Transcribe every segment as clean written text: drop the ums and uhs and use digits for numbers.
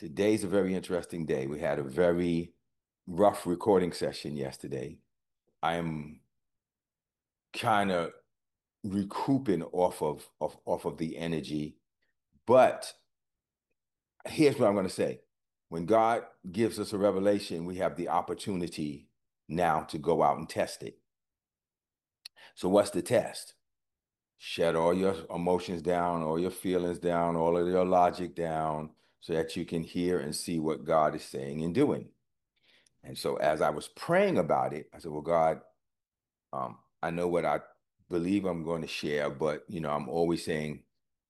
Today's a very interesting day. We had a very rough recording session yesterday. I am kind of recouping off of the energy, but here's what I'm going to say. When God gives us a revelation, we have the opportunity now to go out and test it. So what's the test? Shut all your emotions down, all your feelings down, all of your logic down, so that you can hear and see what God is saying and doing. And so as I was praying about it, I said, well, God, I know what I believe I'm going to share, but I'm always saying,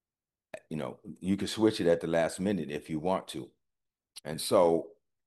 you can switch it at the last minute if you want to. And so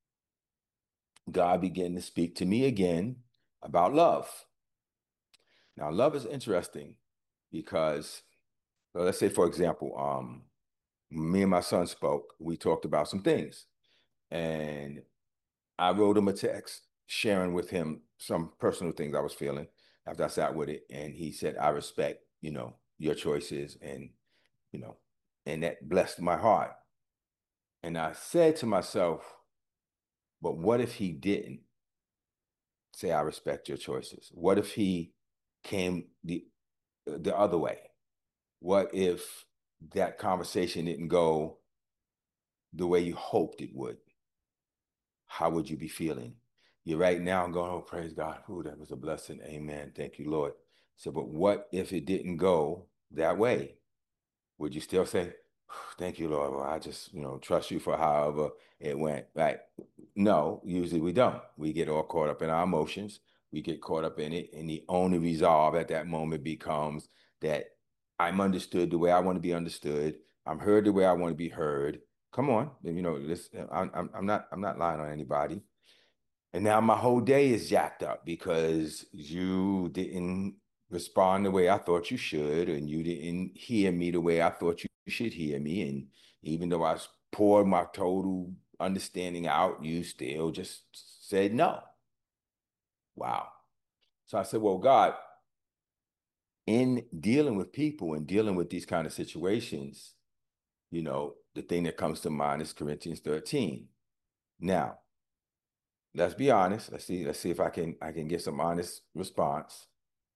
God began to speak to me again about love. Now, love is interesting because, well, let's say, for example, me and my son spoke. We talked about some things, and I wrote him a text sharing with him some personal things I was feeling after I sat with it. And he said, I respect, your choices and, you know, and that blessed my heart. And I said to myself, but what if he didn't say, I respect your choices? What if he came the other way? What if that conversation didn't go the way you hoped it would? How would you be feeling? You're right now going, oh, praise God. Ooh, that was a blessing. Amen. Thank you, Lord. So, but what if it didn't go that way? Would you still say, thank you, Lord? Well, I just, trust you for however it went. Right? No, usually we don't. We get all caught up in our emotions. We get caught up in it. And the only resolve at that moment becomes that I'm understood the way I want to be understood. I'm heard the way I want to be heard. Come on, this. I'm not lying on anybody. And now my whole day is jacked up because you didn't respond the way I thought you should, and you didn't hear me the way I thought you should hear me. And even though I poured my total understanding out, you still just said no. Wow. So I said, well, God, in dealing with people and dealing with these kind of situations, the thing that comes to mind is Corinthians 13. Now, let's be honest. Let's see if I can get some honest response.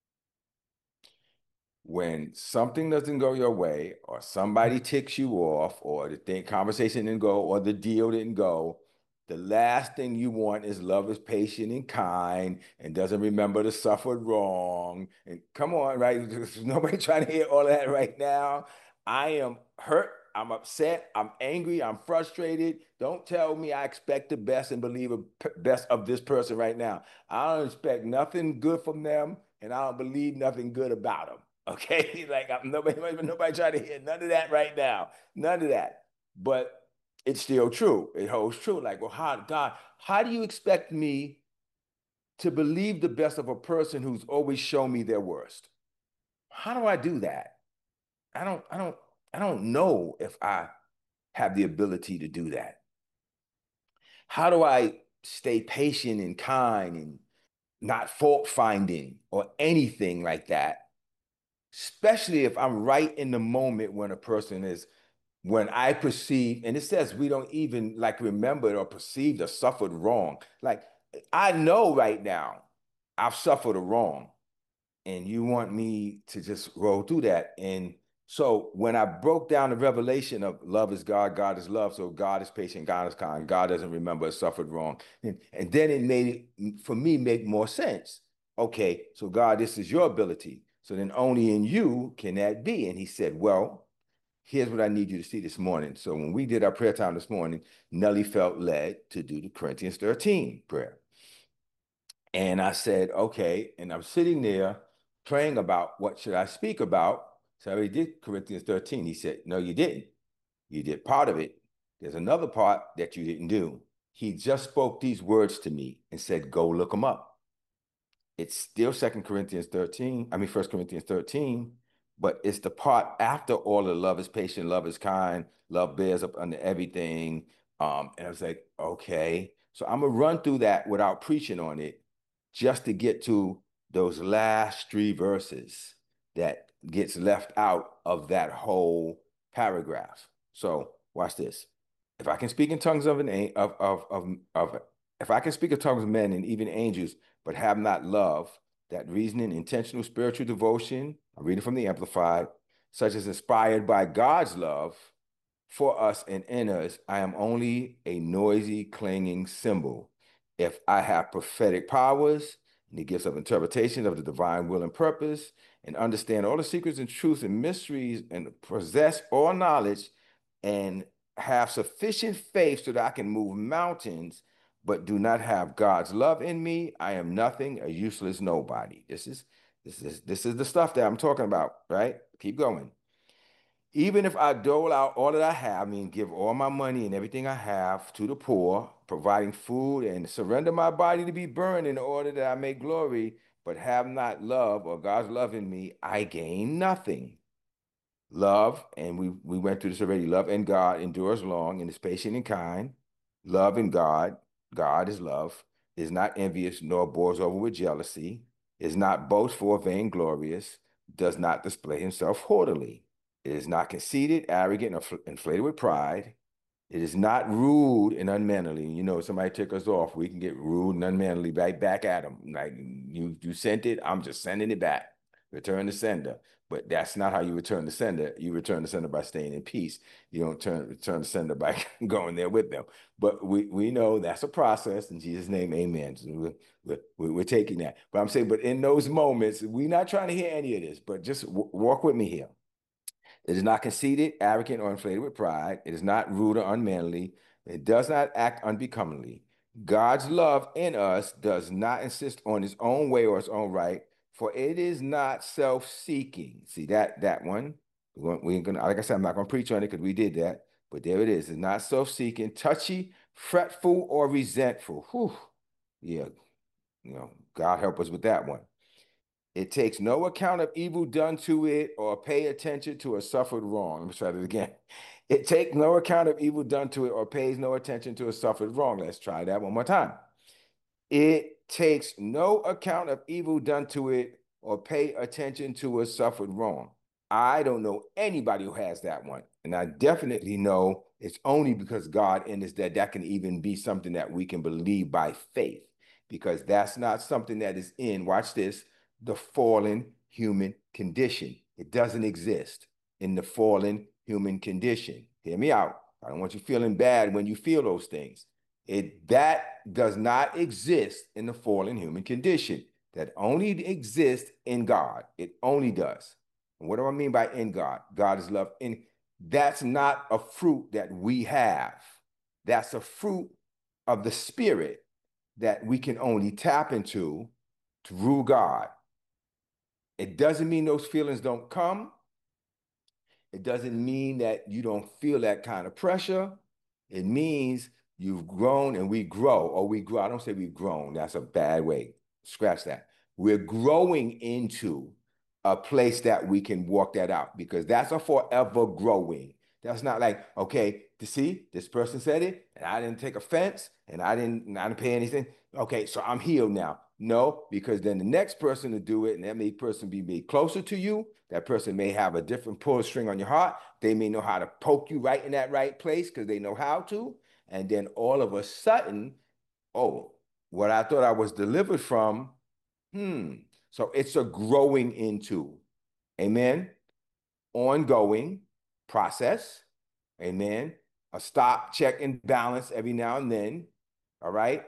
When something doesn't go your way, or somebody ticks you off, or the thing conversation didn't go, or the deal didn't go, the last thing you want is love is patient and kind and doesn't remember the suffered wrong. And come on, right? There's nobody trying to hear all of that right now. I am hurt. I'm upset. I'm angry. I'm frustrated. Don't tell me I expect the best and believe the best of this person right now. I don't expect nothing good from them, and I don't believe nothing good about them. Okay, like nobody trying to hear none of that right now, none of that. But it's still true. It holds true. Like, well, God, how do you expect me to believe the best of a person who's always shown me their worst? How do I do that? I don't, I don't, I don't know if I have the ability to do that. How do I stay patient and kind and not fault finding or anything like that? Especially if I'm right in the moment when a person is, when I perceive, and it says we don't even like remember or perceive or suffered wrong. Like I know right now I've suffered a wrong, and you want me to just roll through that. And so when I broke down the revelation of love is God, God is love, so God is patient, God is kind, God doesn't remember or suffered wrong. And then it made it for me make more sense. Okay, so God, this is your ability. So then only in you can that be. And he said, well, here's what I need you to see this morning. So when we did our prayer time this morning, Nellie felt led to do the Corinthians 13 prayer. And I said, okay. And I'm sitting there praying about what should I speak about. So I already did Corinthians 13. He said, no, you didn't. You did part of it. There's another part that you didn't do. He just spoke these words to me and said, go look them up. It's still Second Corinthians 13. I mean, First Corinthians 13, but it's the part after all the love is patient, love is kind, love bears up under everything. And I was like, okay. So I'm gonna run through that without preaching on it, just to get to those last three verses that gets left out of that whole paragraph. So watch this. If I can speak in tongues of if I can speak in tongues of men and even angels, but have not love, that reasoning, intentional spiritual devotion, I'm reading from the Amplified, such as inspired by God's love for us and in us, I am only a noisy, clanging cymbal. If I have prophetic powers and the gifts of interpretation of the divine will and purpose, and understand all the secrets and truths and mysteries, and possess all knowledge, and have sufficient faith so that I can move mountains, but do not have God's love in me, I am nothing, a useless nobody. This is the stuff that I'm talking about, right? Keep going. Even if I dole out all that I have, I mean, give all my money and everything I have to the poor, providing food, and surrender my body to be burned in order that I may glory, but have not love or God's love in me, I gain nothing. Love, and we went through this already. Love in God endures long and is patient and kind. Love in God, God is love, is not envious nor bores over with jealousy, is not boastful or vainglorious, does not display himself haughtily. It is not conceited, arrogant, or inflated with pride. It is not rude and unmannerly. You know, if somebody tick us off, we can get rude and unmannerly right back at them. Like you sent it, I'm just sending it back. Return the sender. But that's not how you return the sender. You return the sender by staying in peace. You don't return the sender by going there with them. But we know that's a process. In Jesus' name, amen. So we're taking that. But I'm saying, but in those moments, we're not trying to hear any of this, but just walk with me here. It is not conceited, arrogant, or inflated with pride. It is not rude or unmanly. It does not act unbecomingly. God's love in us does not insist on its own way or its own right, for it is not self-seeking. See that one? We ain't gonna, like I said, I'm not gonna preach on it because we did that. But there it is. It's not self-seeking, touchy, fretful, or resentful. Whew. Yeah, God help us with that one. It takes no account of evil done to it or pay attention to a suffered wrong. Let me try that again. It takes no account of evil done to it or pays no attention to a suffered wrong. Let's try that one more time. It takes no account of evil done to it or pay attention to a suffered wrong. I don't know anybody who has that one. And I definitely know it's only because God in us that can even be something that we can believe by faith, because that's not something that is in, watch this, the fallen human condition. It doesn't exist in the fallen human condition. Hear me out. I don't want you feeling bad when you feel those things. That does not exist in the fallen human condition. That only exists in God. It only does. And what do I mean by in God? God is love. And that's not a fruit that we have. That's a fruit of the spirit that we can only tap into through God. It doesn't mean those feelings don't come. It doesn't mean that you don't feel that kind of pressure. It means you've grown and we grow, or we grow. I don't say we've grown. That's a bad way. Scratch that. We're growing into a place that we can walk that out, because that's a forever growing. That's not like, okay, to see this person said it and I didn't take offense and I didn't pay anything. Okay, so I'm healed now. No, because then the next person to do it, and that may person be made closer to you. That person may have a different pull string on your heart. They may know how to poke you right in that right place because they know how to. And then all of a sudden, oh, what I thought I was delivered from, hmm. So it's a growing into, amen, ongoing process, amen, a stop, check, and balance every now and then, all right?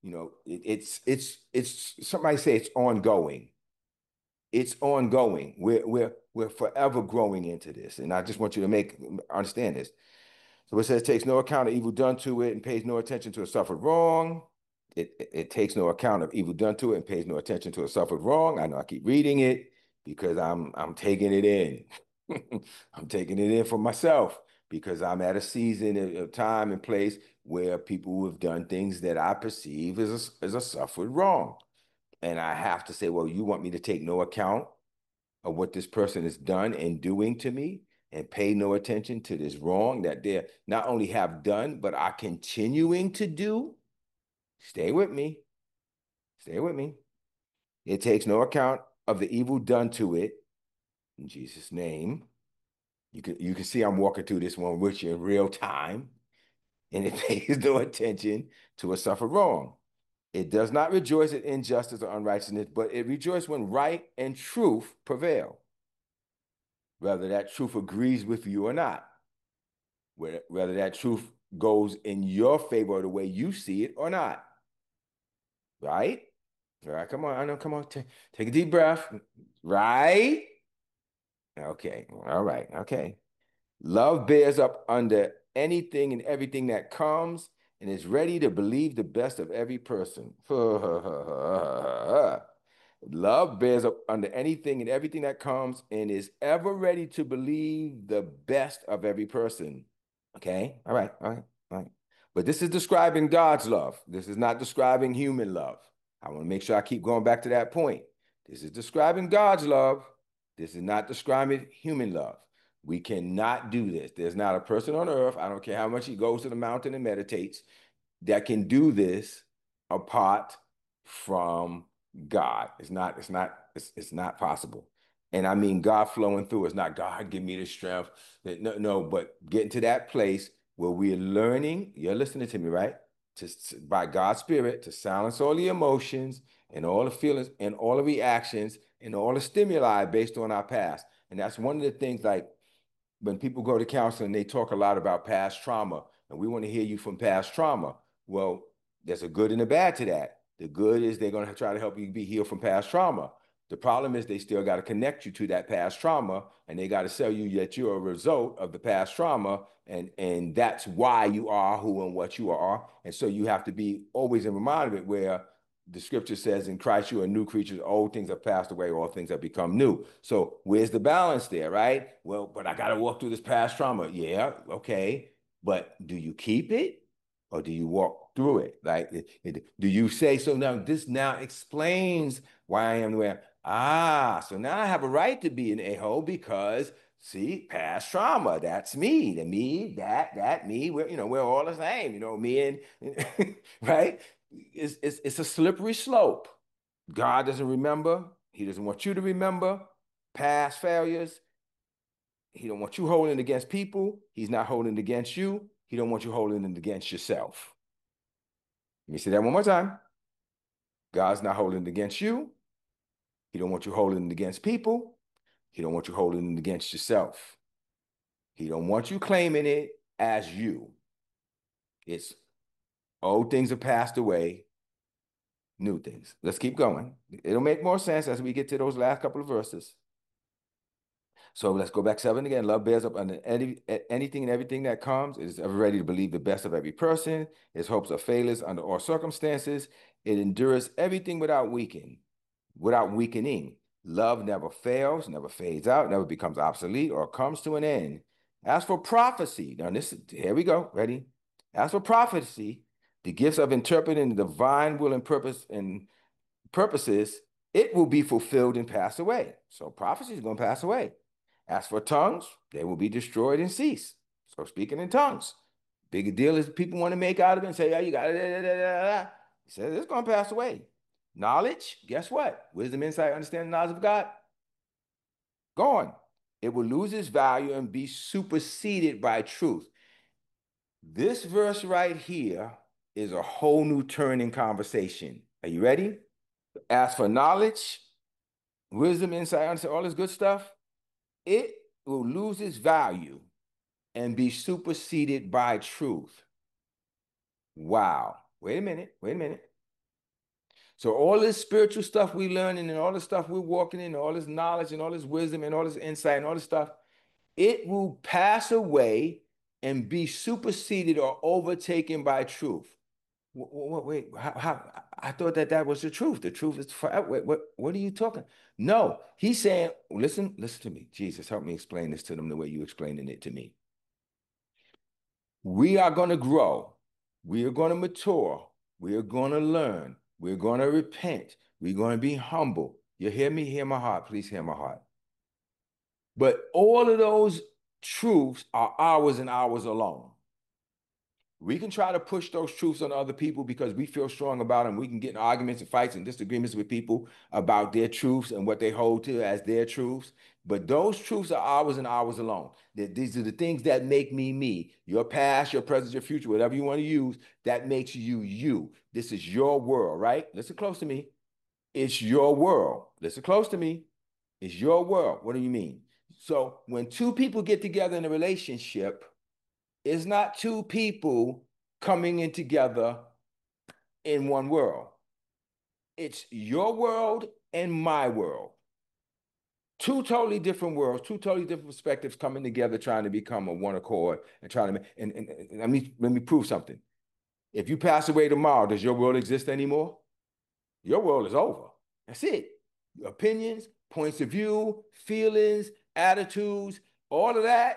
It's somebody say it's ongoing. It's ongoing. We're forever growing into this. And I just want you to understand this. So it says takes no account of evil done to it and pays no attention to a suffered wrong. It takes no account of evil done to it and pays no attention to a suffered wrong. I know I keep reading it because I'm taking it in. I'm taking it in for myself because I'm at a season of time and place where people who have done things that I perceive as a suffered wrong. And I have to say, well, you want me to take no account of what this person has done and doing to me and pay no attention to this wrong that they not only have done, but are continuing to do? Stay with me. Stay with me. It takes no account of the evil done to it. In Jesus' name. You can see I'm walking through this one with you in real time. and it pays no attention to a suffered wrong. It does not rejoice at injustice or unrighteousness, but it rejoices when right and truth prevail, whether that truth agrees with you or not, whether that truth goes in your favor or the way you see it or not. Right? All right, come on. I know, come on. Take a deep breath. Right? Okay. All right. Okay. Love bears up under anything and everything that comes and is ready to believe the best of every person. Love bears up under anything and everything that comes and is ever ready to believe the best of every person. Okay? All right. All right. All right. But this is describing God's love. This is not describing human love. I want to make sure I keep going back to that point. This is describing God's love. This is not describing human love. We cannot do this. There's not a person on earth, I don't care how much he goes to the mountain and meditates, that can do this apart from God. It's not possible. And I mean God flowing through. It's not God give me the strength. No, but getting to that place where we're learning, you're listening to me, right? By God's Spirit to silence all the emotions and all the feelings and all the reactions and all the stimuli based on our past. And that's one of the things, like when people go to counseling, they talk a lot about past trauma, and we want to hear you from past trauma. Well, there's a good and a bad to that. The good is they're going to try to help you be healed from past trauma. The problem is they still got to connect you to that past trauma, and they got to tell you that you're a result of the past trauma, and that's why you are who and what you are. And so you have to be always in reminder of it, where the scripture says in Christ you are new creatures, old things have passed away, all things have become new. So where's the balance there, right? Well, but I got to walk through this past trauma. Yeah, okay. But do you keep it or do you walk through it? Like, do you say, so now this now explains why I am the way I am. Ah, so now I have a right to be an a-hole because see, past trauma, that's me, the me, that me, we're all the same, me and right? It's a slippery slope. God doesn't remember. He doesn't want you to remember past failures. He don't want you holding it against people. He's not holding it against you. He don't want you holding it against yourself. Let me say that one more time. God's not holding it against you. He don't want you holding it against people. He don't want you holding it against yourself. He don't want you claiming it as you. It's old things have passed away, new things. Let's keep going. It'll make more sense as we get to those last couple of verses. So let's go back 7 again. Love bears up under anything and everything that comes. It is ever ready to believe the best of every person. Its hopes are failures under all circumstances. It endures everything without weakening. Love never fails, never fades out, never becomes obsolete or comes to an end. As for prophecy, now here we go. Ready? As for prophecy, the gifts of interpreting the divine will and purposes, it will be fulfilled and pass away. So prophecy is going to pass away. As for tongues, they will be destroyed and cease. So speaking in tongues, big deal is people want to make out of it and say, yeah, you got it. He says it's going to pass away. Knowledge, guess what? Wisdom, insight, understanding, knowledge of God, gone. It will lose its value and be superseded by truth. This verse right here is a whole new turn in conversation. Are you ready? As for knowledge, wisdom, insight, understanding, all this good stuff, it will lose its value and be superseded by truth. Wow. Wait a minute. So all this spiritual stuff we learning and all the stuff we're walking in, all this knowledge and all this wisdom and all this insight and all this stuff, it will pass away and be superseded or overtaken by truth. Wait, how? I thought that was the truth. The truth is forever. Wait, what are you talking? No, he's saying, listen to me. Jesus, help me explain this to them the way you explaining it to me. We are going to grow. We are going to mature. We are going to learn. We're going to repent. We're going to be humble. You hear me? Hear my heart. Please hear my heart. But all of those truths are ours and ours alone. We can try to push those truths on other people because we feel strong about them. We can get in arguments and fights and disagreements with people about their truths and what they hold to as their truths. But those truths are ours and ours alone. These are the things that make me me. Your past, your present, your future, whatever you want to use, that makes you you. This is your world, right? Listen close to me. It's your world. Listen close to me. It's your world. What do you mean? So when two people get together in a relationship, it's not two people coming in together in one world. It's your world and my world. Two totally different worlds, two totally different perspectives coming together, trying to become a one accord and trying to. And let me prove something. If you pass away tomorrow, does your world exist anymore? Your world is over. That's it. Your opinions, points of view, feelings, attitudes, all of that.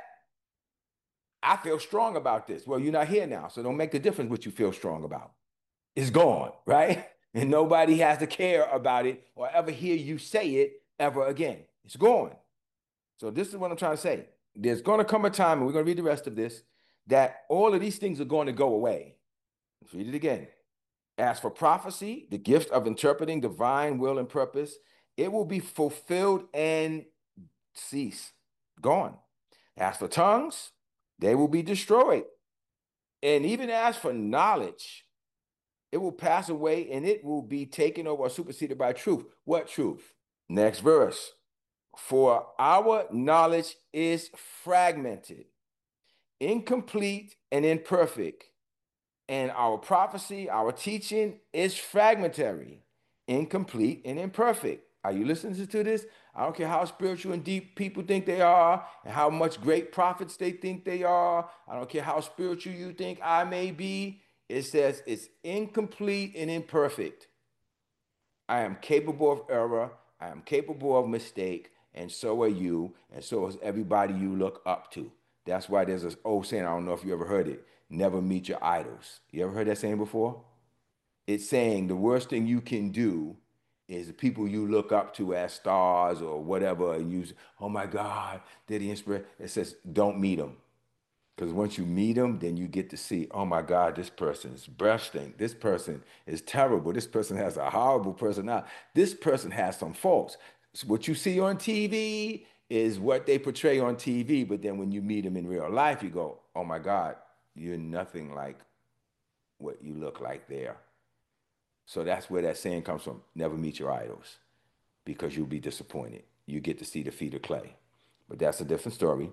I feel strong about this. Well, you're not here now, so don't make the difference what you feel strong about. It's gone, right? And nobody has to care about it or ever hear you say it ever again. It's gone. So this is what I'm trying to say. There's going to come a time, and we're going to read the rest of this, that all of these things are going to go away. Let's read it again. As for prophecy, the gift of interpreting divine will and purpose, it will be fulfilled and cease, gone. As for tongues, they will be destroyed. And even as for knowledge, it will pass away and it will be taken over or superseded by truth. What truth? Next verse. For our knowledge is fragmented, incomplete, and imperfect. And our prophecy, our teaching is fragmentary, incomplete, and imperfect. Are you listening to this? I don't care how spiritual and deep people think they are, and how much great prophets they think they are. I don't care how spiritual you think I may be. It says it's incomplete and imperfect. I am capable of error. I am capable of mistake. And so are you. And so is everybody you look up to. That's why there's this old saying, I don't know if you ever heard it, never meet your idols. You ever heard that saying before? It's saying the worst thing you can do is the people you look up to as stars or whatever, and you, oh my God, they're the inspiration. It says, don't meet them. Because once you meet them, then you get to see, oh my God, this person is breathtaking. This person is terrible. This person has a horrible personality. This person has some faults. So what you see on TV is what they portray on TV, but then when you meet them in real life, you go, oh my God, you're nothing like what you look like there. So that's where that saying comes from. Never meet your idols because you'll be disappointed. You get to see the feet of clay. But that's a different story.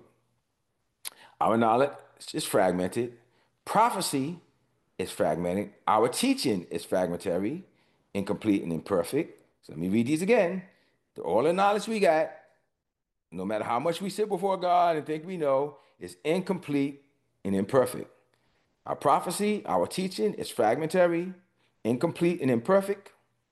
Our knowledge is fragmented. Prophecy is fragmented. Our teaching is fragmentary, incomplete, and imperfect. So let me read these again. All the knowledge we got, no matter how much we sit before God and think we know, is incomplete and imperfect. Our prophecy, our teaching is fragmentary, incomplete, and imperfect.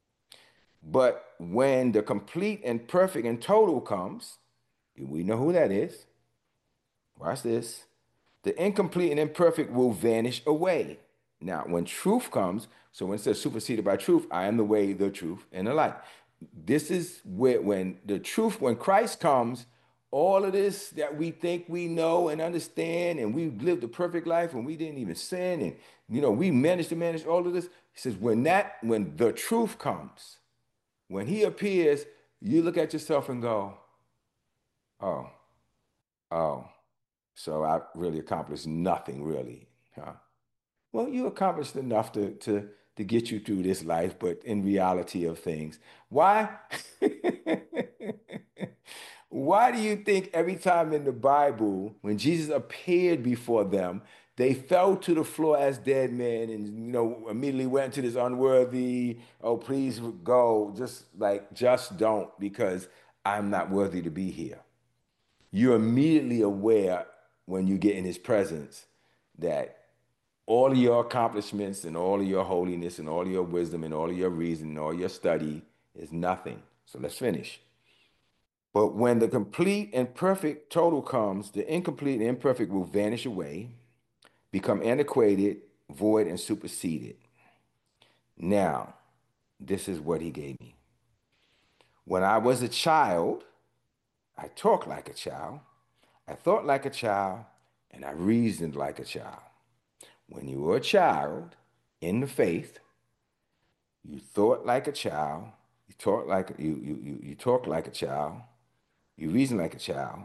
But when the complete and perfect and total comes, we know who that is. Watch this. The incomplete and imperfect will vanish away. Now, when truth comes, so when it says superseded by truth, I am the way, the truth, and the life. This is where, when the truth, when Christ comes, all of this that we think we know and understand, and we've lived a perfect life and we didn't even sin, and we managed to manage all of this. He says, when the truth comes, when he appears, you look at yourself and go, oh, oh. So I really accomplished nothing, really, huh? Well, you accomplished enough to get you through this life, but in reality of things, why? Why do you think every time in the Bible, when Jesus appeared before them, they fell to the floor as dead men and immediately went to this unworthy, oh, please go, just don't, because I'm not worthy to be here. You're immediately aware when you get in his presence that all of your accomplishments and all of your holiness and all of your wisdom and all of your reason and all your study is nothing. So let's finish. But when the complete and perfect total comes, the incomplete and imperfect will vanish away, become antiquated, void, and superseded. Now, this is what he gave me. When I was a child, I talked like a child, I thought like a child, and I reasoned like a child. When you were a child in the faith, you thought like a child, you talk like a child, you reason like a child.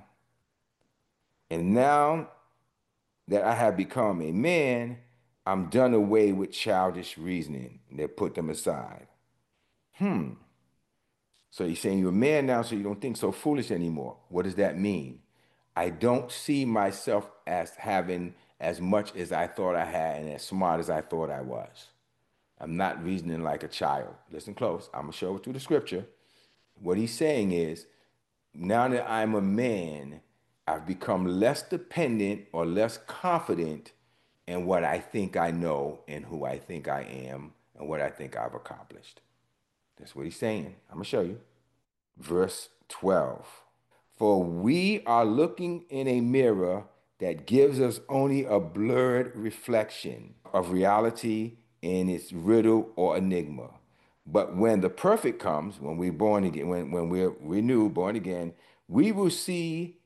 And now that I have become a man, I'm done away with childish reasoning. They put them aside. Hmm. So you're saying you're a man now, so you don't think so foolish anymore. What does that mean? I don't see myself as having as much as I thought I had and as smart as I thought I was. I'm not reasoning like a child. Listen close. I'm going to show it through the scripture. What he's saying is, now that I'm a man, I've become less dependent or less confident in what I think I know and who I think I am and what I think I've accomplished. That's what he's saying. I'm going to show you. Verse 12. For we are looking in a mirror that gives us only a blurred reflection of reality in its riddle or enigma. But when the perfect comes, when we're born again, when we're renewed, born again, we will see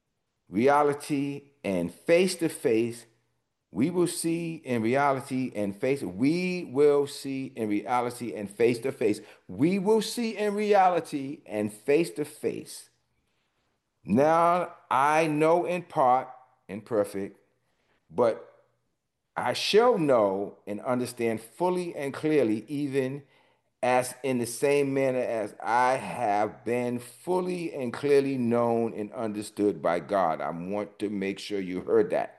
reality and face to face. We will see in reality and face. We will see in reality and face to face. We will see in reality and face to face. Now I know in part, imperfect, but I shall know and understand fully and clearly, even as in the same manner as I have been fully and clearly known and understood by God. I want to make sure you heard that.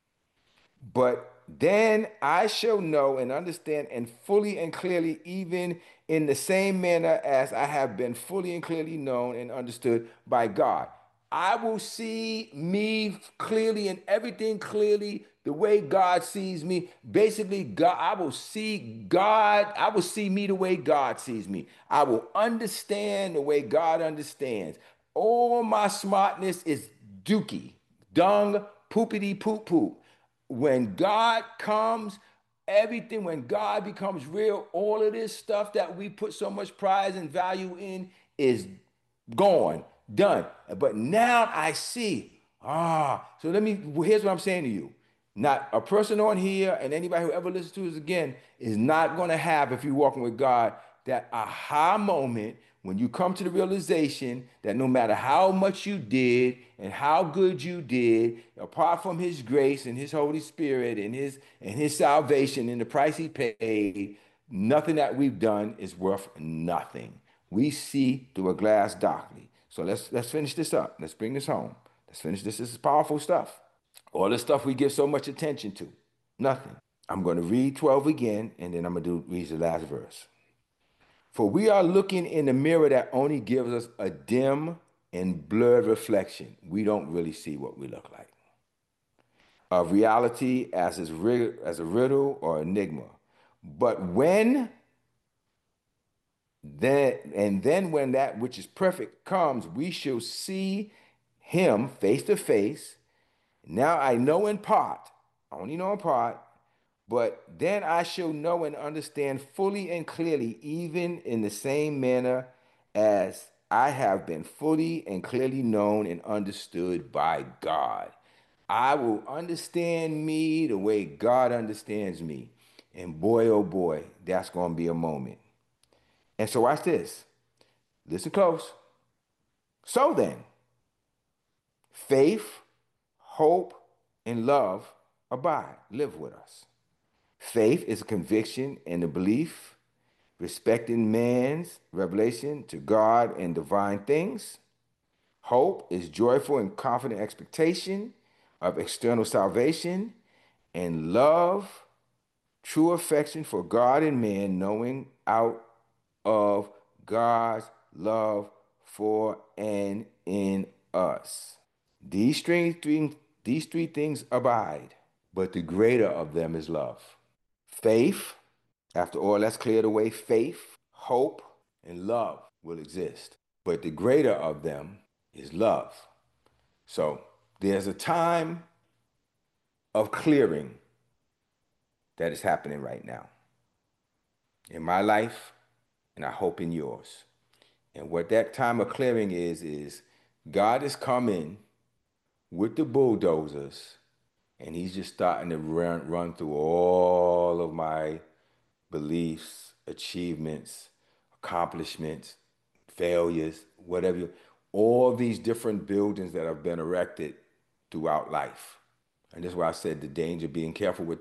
But then I shall know and understand and fully and clearly, even in the same manner as I have been fully and clearly known and understood by God. I will see me clearly and everything clearly the way God sees me. Basically, God, I will see God, I will see me the way God sees me. I will understand the way God understands. All my smartness is dookie, dung, poopity poop poop. When God comes, everything, when God becomes real, all of this stuff that we put so much prize and value in is gone, done. But now I see, so here's what I'm saying to you. Not a person on here and anybody who ever listens to us again is not going to have, if you're walking with God, that aha moment when you come to the realization that no matter how much you did and how good you did, apart from his grace and his Holy Spirit and his salvation and the price he paid, nothing that we've done is worth nothing. We see through a glass darkly. So let's finish this up. Let's bring this home. Let's finish this. This is powerful stuff. All the stuff we give so much attention to. Nothing. I'm going to read 12 again, and then I'm going to read the last verse. For we are looking in the mirror that only gives us a dim and blurred reflection. We don't really see what we look like. Of reality as a riddle or enigma. But when then when that which is perfect comes, we shall see him face to face. Now I know in part, I only know in part, but then I shall know and understand fully and clearly, even in the same manner as I have been fully and clearly known and understood by God. I will understand me the way God understands me. And boy, oh boy, that's going to be a moment. And so watch this. Listen close. So then, faith, hope, and love abide, live with us. Faith is a conviction and a belief, respecting man's revelation to God and divine things. Hope is joyful and confident expectation of external salvation. And love, true affection for God and man, knowing out of God's love for and in us. These three things abide, but the greater of them is love. Faith, after all that's cleared away, faith, hope, and love will exist. But the greater of them is love. So there's a time of clearing that is happening right now in my life, and I hope in yours. And what that time of clearing is God is coming with the bulldozers and he's just starting to run through all of my beliefs, achievements, accomplishments, failures, whatever, all these different buildings that have been erected throughout life. And that's why I said the danger, being careful with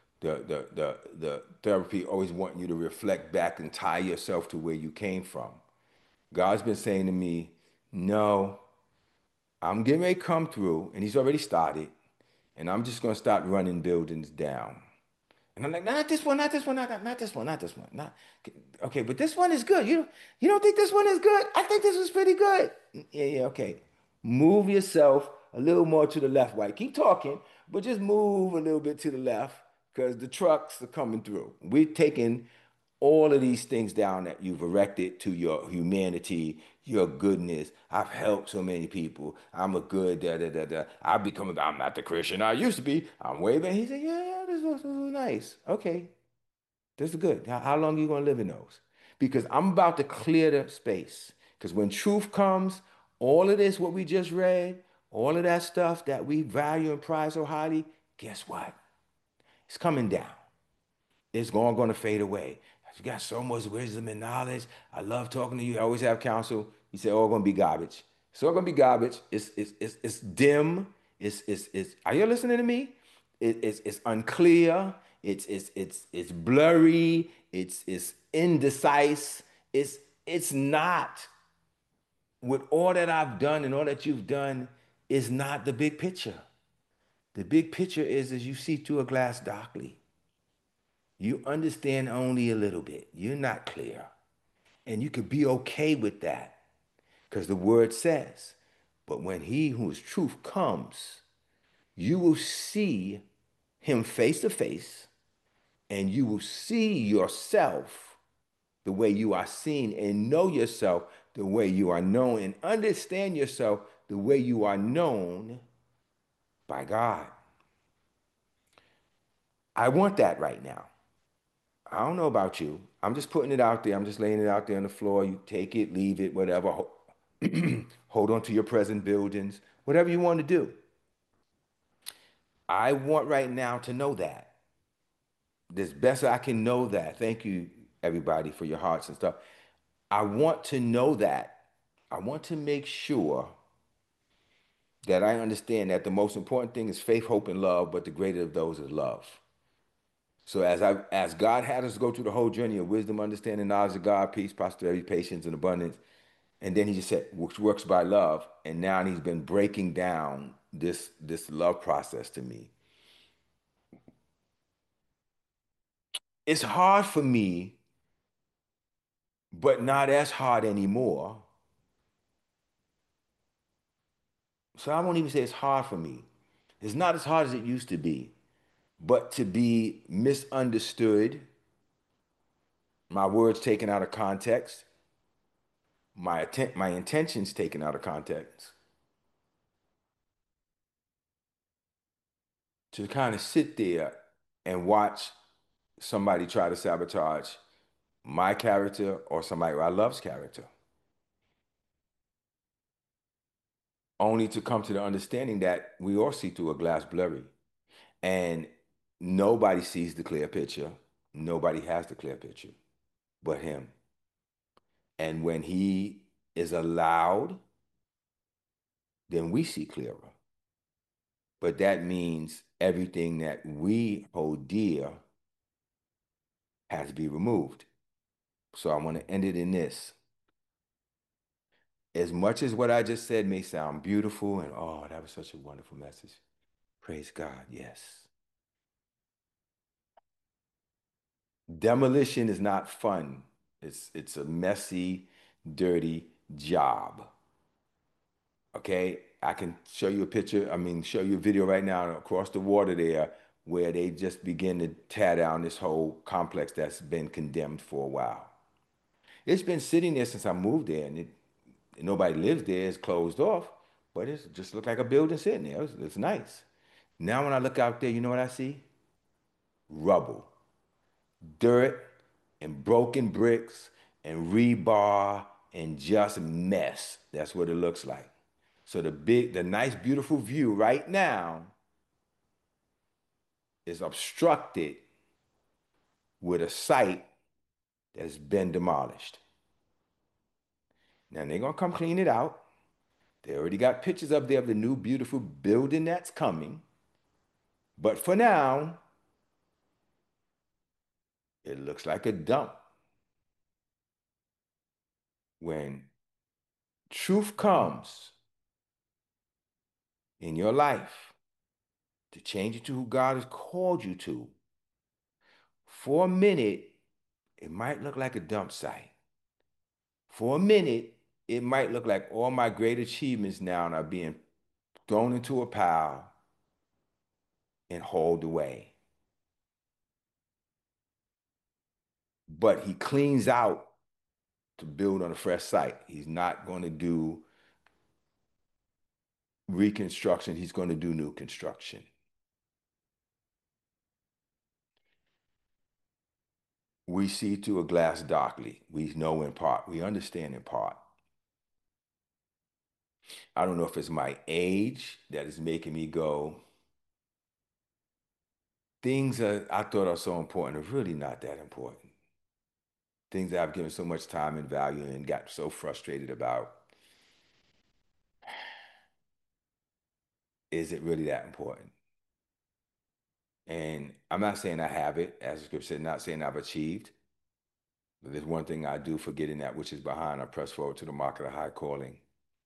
the therapy, always wanting you to reflect back and tie yourself to where you came from. God's been saying to me, no, I'm getting ready to come through, and he's already started, and I'm just gonna start running buildings down. And I'm like, not this one, not this one, not this one, not this one. Not okay, but this one is good. You don't think this one is good? I think this was pretty good. Yeah, yeah, okay. Move yourself a little more to the left, right? Keep talking, but just move a little bit to the left because the trucks are coming through. We're taking all of these things down that you've erected to your humanity, your goodness. I've helped so many people. I'm a good da da da da. I'm not the Christian I used to be. I'm way back. He said, yeah, yeah, this was nice. Okay, this is good. How long are you gonna live in those? Because I'm about to clear the space. Because when truth comes, all of this, what we just read, all of that stuff that we value and prize so highly, guess what? It's coming down. It's going to fade away. You got so much wisdom and knowledge. I love talking to you. I always have counsel. You say, "Oh, going to be garbage." It's all going to be garbage. It's dim. It's. Are you listening to me? It's unclear. It's blurry. It's indecisive. It's not with all that I've done and all that you've done is not the big picture. The big picture is you see through a glass darkly. You understand only a little bit. You're not clear. And you could be okay with that because the word says, but when he who is truth comes, you will see him face to face and you will see yourself the way you are seen and know yourself the way you are known and understand yourself the way you are known by God. I want that right now. I don't know about you. I'm just putting it out there. I'm just laying it out there on the floor. You take it, leave it, whatever. Hold on to your present buildings, whatever you want to do. I want right now to know that. As best I can know that. Thank you, everybody, for your hearts and stuff. I want to know that. I want to make sure that I understand that the most important thing is faith, hope, and love, but the greater of those is love. So as God had us go through the whole journey of wisdom, understanding, knowledge of God, peace, prosperity, patience, and abundance, and then he just said, which works by love. And now he's been breaking down this love process to me. It's hard for me, but not as hard anymore. So I won't even say it's hard for me. It's not as hard as it used to be, but to be misunderstood, my words taken out of context, my intentions taken out of context, to kind of sit there and watch somebody try to sabotage my character or somebody who I love's character, only to come to the understanding that we all see through a glass blurry and nobody sees the clear picture. Nobody has the clear picture but him. And when he is allowed, then we see clearer. But that means everything that we hold dear has to be removed. So I want to end it in this. As much as what I just said may sound beautiful and oh, that was such a wonderful message. Praise God, yes. Demolition is not fun. It's a messy, dirty job. Okay? I can show you a picture, show you a video right now across the water there where they just begin to tear down this whole complex that's been condemned for a while. It's been sitting there since I moved there and nobody lives there. It's closed off, but it just looked like a building sitting there. It's nice. Now when I look out there, you know what I see? Rubble, dirt, and broken bricks and rebar and just mess. That's what it looks like. So the nice, beautiful view right now is obstructed with a site that's been demolished. Now they're gonna come clean it out. They already got pictures up there of the new beautiful building that's coming. But for now, it looks like a dump. When truth comes in your life to change it to who God has called you to, for a minute, it might look like a dump site. For a minute, it might look like all my great achievements now are being thrown into a pile and hauled away. But he cleans out to build on a fresh site. He's not going to do reconstruction, he's going to do new construction. We see through a glass darkly. We know in part. We understand in part. I don't know if it's my age that is making me go, things that I thought are so important are really not that important. Things that I've given so much time and value and got so frustrated about. Is it really that important? And I'm not saying I have it, as the scripture said, not saying I've achieved. But there's one thing I do, forgetting that which is behind. I press forward to the mark of the high calling.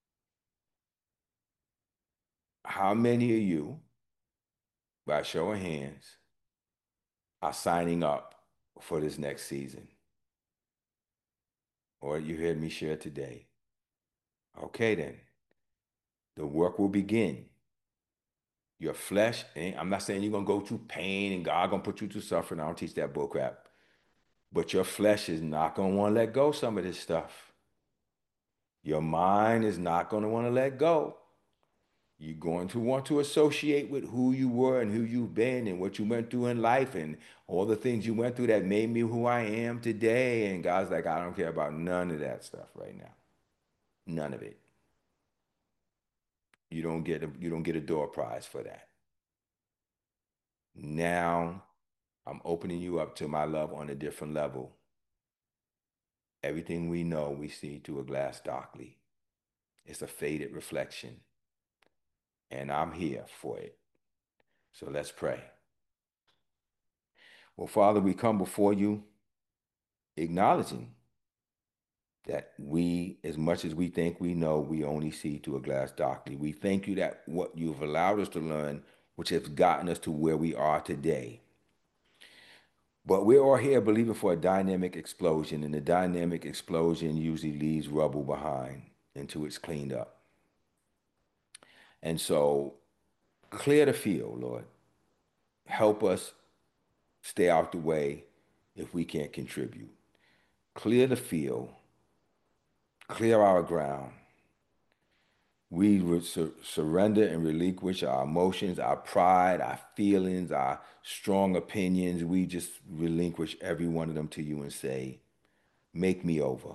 How many of you, by show of hands, are signing up for this next season? Or you heard me share today. Okay, then. The work will begin. Your flesh, I'm not saying you're going to go through pain and God going to put you through suffering. I don't teach that bullcrap. But your flesh is not going to want to let go some of this stuff. Your mind is not going to want to let go. You're going to want to associate with who you were and who you've been and what you went through in life and all the things you went through that made me who I am today. And God's like, I don't care about none of that stuff right now. None of it. You don't get a door prize for that. Now I'm opening you up to my love on a different level. Everything we know, we see through a glass darkly. It's a faded reflection. And I'm here for it. So let's pray. Well, Father, we come before you acknowledging that we, as much as we think we know, we only see through a glass darkly. We thank you that what you've allowed us to learn, which has gotten us to where we are today. But we're all here believing for a dynamic explosion, and the dynamic explosion usually leaves rubble behind until it's cleaned up. And so clear the field, Lord. Help us stay out the way if we can't contribute. Clear the field, clear our ground. We would surrender and relinquish our emotions, our pride, our feelings, our strong opinions. We just relinquish every one of them to you and say, make me over.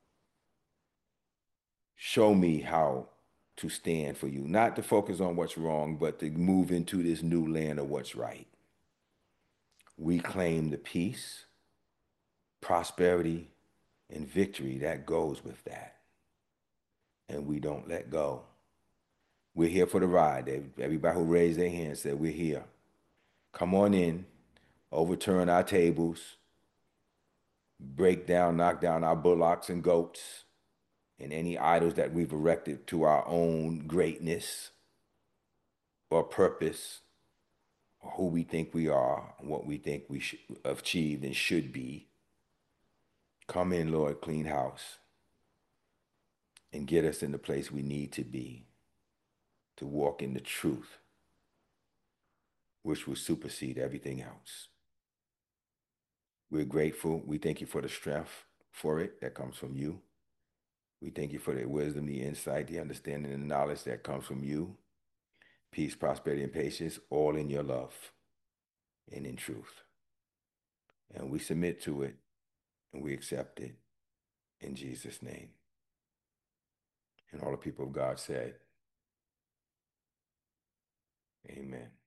Show me how to stand for you, not to focus on what's wrong, but to move into this new land of what's right. We claim the peace, prosperity, and victory that goes with that. And we don't let go. We're here for the ride. Everybody who raised their hand said, we're here. Come on in, overturn our tables, break down, knock down our bullocks and goats, and any idols that we've erected to our own greatness or purpose, or who we think we are, what we think we should achieve and should be. Come in, Lord, clean house, and get us in the place we need to be to walk in the truth, which will supersede everything else. We're grateful. We thank you for the strength for it that comes from you. We thank you for the wisdom, the insight, the understanding, and the knowledge that comes from you. Peace, prosperity, and patience, all in your love and in truth. And we submit to it and we accept it in Jesus' name. And all the people of God said, amen.